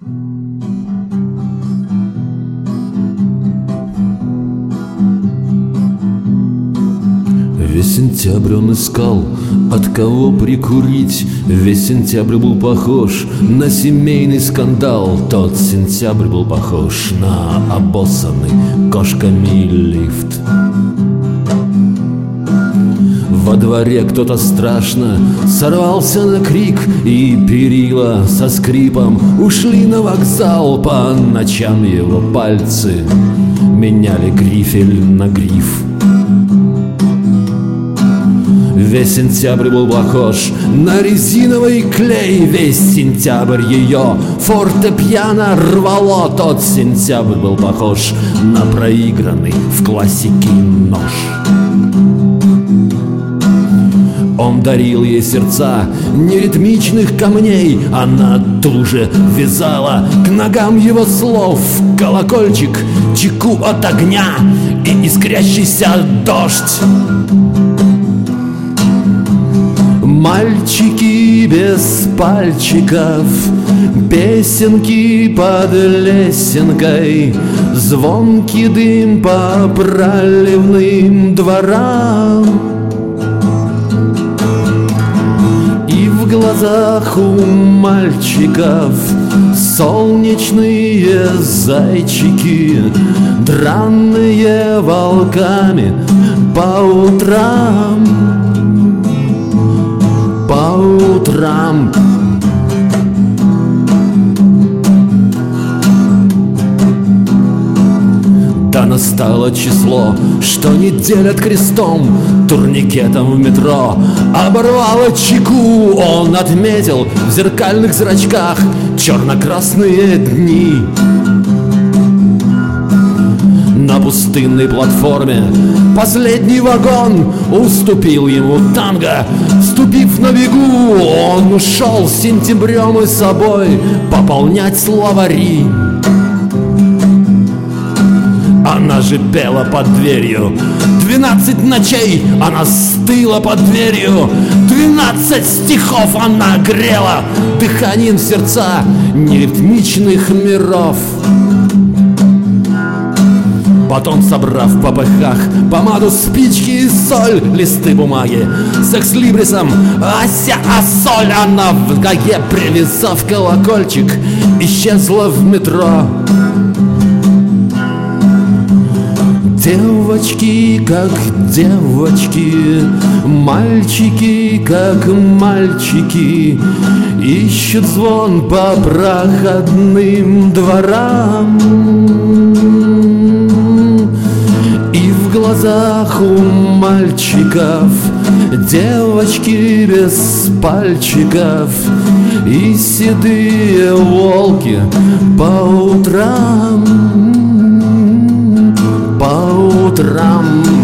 Весь сентябрь он искал, от кого прикурить. Весь сентябрь был похож на семейный скандал. Тот сентябрь был похож на обоссанный кошками лифт. Во дворе кто-то страшно сорвался на крик, и перила со скрипом ушли на вокзал. По ночам его пальцы меняли грифель на гриф. Весь сентябрь был похож на резиновый клей. Весь сентябрь ее фортепиано рвало. Тот сентябрь был похож на проигранный в классике нож. Он дарил ей сердца неритмичных камней. Она тут же вязала к ногам его слов колокольчик, чеку от огня и искрящийся дождь. Мальчики без пальчиков, песенки под лесенкой, звонкий дым по проливным дворам. И в глазах у мальчиков солнечные зайчики, драные волками по утрам. По утрам. Да настало число, что не делят крестом, турникетом в метро оборвало чеку. Он отметил в зеркальных зрачках черно-красные дни. На пустынной платформе последний вагон уступил ему танго. Вступив на бегу, он ушел с сентябрем и собой пополнять словари. Она же пела под дверью 12 ночей, она стыла под дверью 12 стихов она грела дыханием сердца неритмичных миров. Потом, собрав в попыхах помаду, спички и соль, листы бумаги с экслибрисом, ася, а соль, она в ноге, привязав колокольчик, исчезла в метро. Девочки, как девочки, мальчики, как мальчики, ищут звон по проходным дворам. В глазах у мальчиков девочки без пальчиков и седые волки по утрам, по утрам.